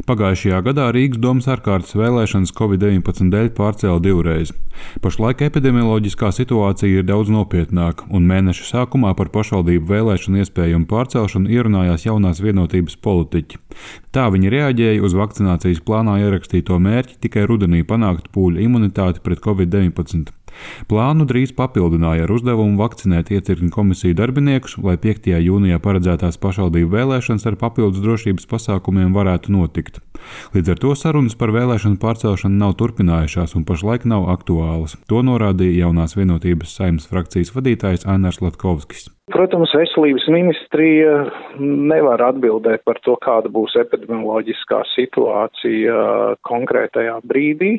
Pagājušajā gadā Rīgas domas ārkārtas vēlēšanas Covid-19 dēļ pārcēla divreiz. Pašlaik epidemioloģiskā situācija ir daudz nopietnāka, un mēneša sākumā par pašvaldību vēlēšanu iespējamu pārcelšanu ierunājās jaunās vienotības politiķi. Tā viņi reaģēja uz vakcinācijas plānā ierakstīto mērķi tikai rudenī panākt pūļu imunitāti pret Covid-19. Plānu drīz papildināja ar uzdevumu vakcinēt iecirkņu komisiju darbiniekus, lai 5. jūnijā paredzētās pašvaldību vēlēšanas ar papildus drošības pasākumiem varētu notikt. Līdz ar to sarunas par vēlēšanu pārcelšanu nav turpinājušās un pašlaik nav aktuālas. To norādīja jaunās vienotības Saeimas frakcijas vadītājs Ainars Latkovskis. Protams, veselības ministrija nevar atbildēt par to, kāda būs epidemioloģiskā situācija konkrētajā brīdī.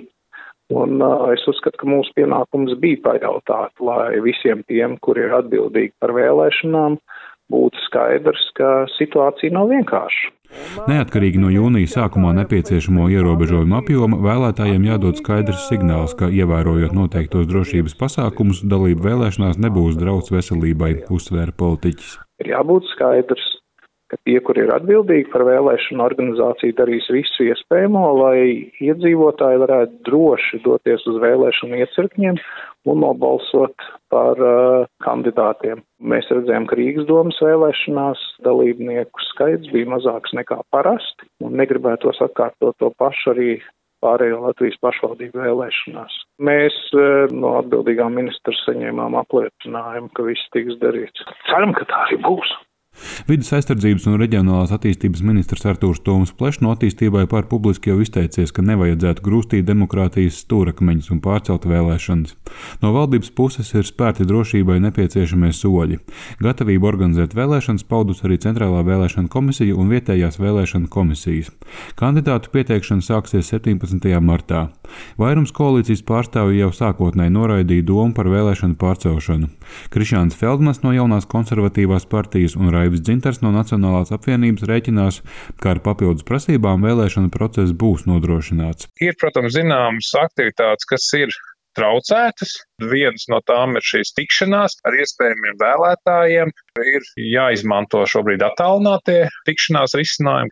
Un es uzskatu, ka mūsu pienākums bija pajautāt, lai visiem tiem, kuri ir atbildīgi par vēlēšanām, būtu skaidrs, ka situācija nav vienkārša. Neatkarīgi no jūnija sākumā nepieciešamo ierobežojumu apjoma, vēlētājiem jādod skaidrs signāls, ka, ievērojot noteiktos drošības pasākumus, dalība vēlēšanās nebūs drauds veselībai, uzsvēra politiķis. Ir jābūt skaidrs, ka tie, kuri ir atbildīgi par vēlēšanu organizāciju, darīs visu iespējamo, lai iedzīvotāji varētu droši doties uz vēlēšanu iecirkņiem un nobalsot par kandidātiem. Mēs redzējām, ka Rīgas domas vēlēšanās dalībnieku skaits bija mazāks nekā parasti, un negribētos atkārtot to pašu arī pārējo Latvijas pašvaldību vēlēšanās. Mēs no atbildīgā ministra saņēmām apliecinājumu, ka viss tiks darīts. Ceram, ka tā arī būs. Vides aizsardzības un reģionālās attīstības ministrs Artūrs Toms Plešs no attīstībai par publiski jau izteicies, ka nevajadzētu grūstīt demokrātijas stūrakmeņus un pārcelt vēlēšanas. No valdības puses ir spērti drošībai nepieciešamie soļi. Gatavību organizēt vēlēšanas paudus arī Centrālā vēlēšana komisija un vietējās vēlēšana komisijas. Kandidātu pieteikšana sāksies 17. martā. Vairums koalīcijas pārstāvju jau sākotnēji noraidīja domu par vēlēšanu pārcelšanu. Krišjāns Feldmans no jaunās konservatīvās partijas un Raivis Dzintars no Nacionālās apvienības rēķinās, ka ar papildus prasībām vēlēšana process būs nodrošināts. Ir, protams, zināmas aktivitātes, kas ir traucētas. Viens no tām ir šīs tikšanās ar iespējamiem vēlētājiem. Ir jāizmanto šobrīd attālinātie tikšanās risinājumi.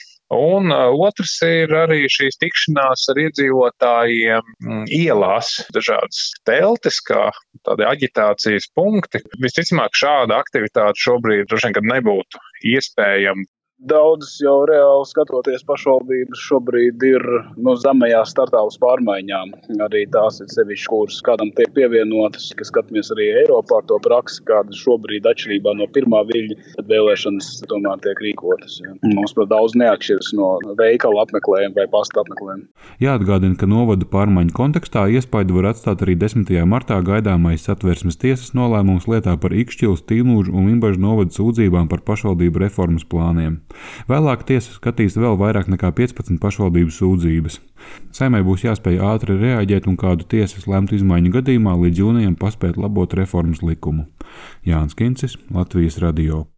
Un otrs ir arī šīs tikšanās ar iedzīvotājiem ielās, dažādas teltis, kā tādi aģitācijas punkti. Visticamāk, šāda aktivitāte šobrīd droši vien, kad nebūtu iespējama. Daudzas jau reāli skatoties pašvaldības šobrīd ir zemajās startā uz pārmaiņām. Arī tās ir sevišķi, kuras kādam tiek pievienotas, ka skatāmies arī Eiropā ar to praksi, kāda šobrīd atšķirībā no pirmā viļņa, tad vēlēšanas tomēr tiek rīkotas. Ja. Mums, protams, daudz neatšķiras no veikala apmeklējuma vai pasta apmeklējuma. Jāatgādina, ka novadu pārmaiņu kontekstā iespaidu var atstāt arī 10. martā gaidāmais Satversmes tiesas nolēmums lietā par Ikšķilas, Tīnlūžu un Limbažu novadu sūdzībām par pašvaldību reformas plāniem. Vēlāk tiesa skatīs vēl vairāk nekā 15 pašvaldību sūdzības. Saeimai būs jāspēj ātri reaģēt un kādu tiesas lemtu izmaiņu gadījumā līdz jūnijam paspēt labot reformas likumu. Jānis Kincis, Latvijas radio.